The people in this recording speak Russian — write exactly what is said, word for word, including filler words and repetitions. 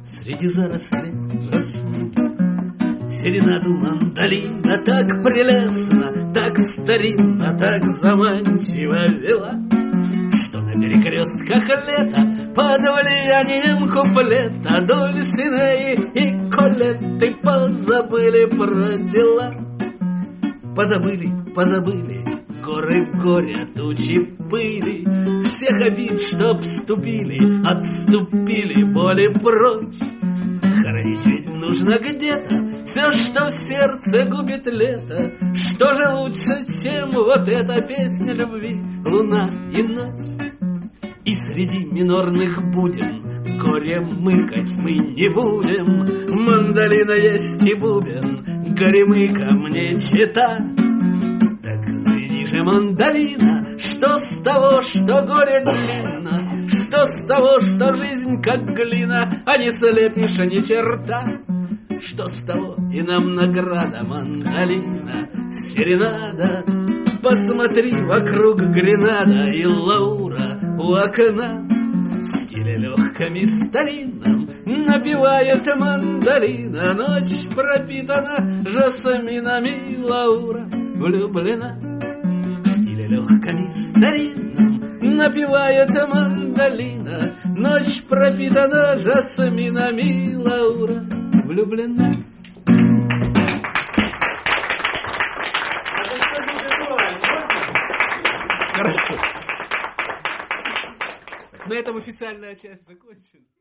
среди зарослей росны. Серенаду мандолина так прелестно, так старинно, так заманчиво вела, что на перекрестках лета под влиянием куплета Дульсинеи и Колетты позабыли про дела. Позабыли, позабыли горы горя, тучи пыли, всех обид, что обступили, отступили боли прочь. Хоронить ведь нужно где-то все, что в сердце губит лето. Что же лучше, чем вот эта песня любви, луна и ночь? И среди минорных будем горе мыкать мы не будем. Мандолина есть и бубен, горемыка мне чета. Так звени же, мандолина, что с того, что горе длинно, что с того, что жизнь как глина, а не слепнешь ни черта. Что с того, и нам награда, мандолина, серенада. Посмотри, вокруг гренада и лаура у окна. В стиле легком и старинном напевает мандолина. Ночь пропитана жасминами, лаура влюблена. В стиле легком и старинном напевает мандолина. Ночь пропитана жасминами, лаура влюблена. Хорошо. На этом официальная часть закончена.